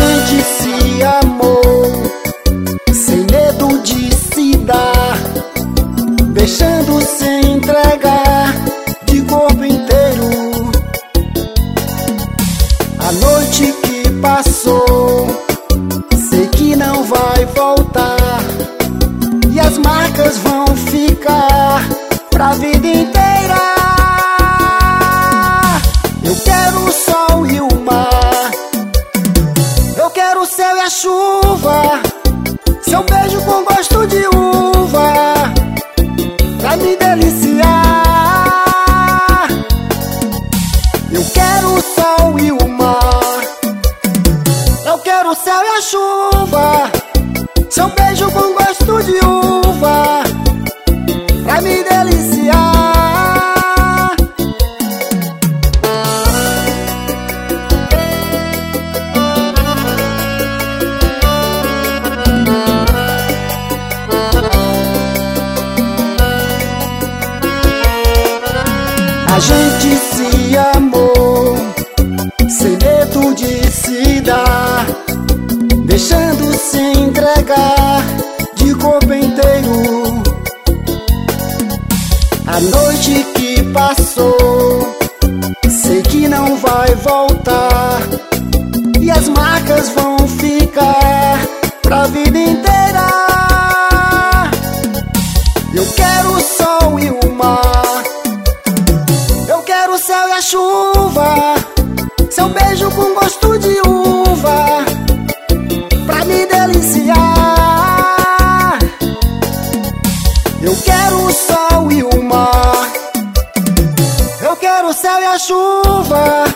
gente se amou, sem medo de se dar, deixando se entregar de corpo inteiro. A noite que passou, sei que não vai voltar, e as marcas vão ficar pra vida inteira. Eu quero o sol e o mar, eu quero o céu e a chuva, seu beijo com gosto de uva, pra me deliciar. Eu quero o sol e o mar, eu quero o céu e a chuva, seu beijo com gosto de uva, pra me deliciar. A gente se amou, sem medo de se dar, deixando se entregar de corpo inteiro. A noite que passou, sei que não vai voltar, e as marcas vão ficar pra vida inteira. Eu quero o sol e o mar, eu quero o céu e a chuva, seu beijo com gosto de uva, pra me deliciar. Eu quero o sol e o mar, eu quero o céu e a chuva,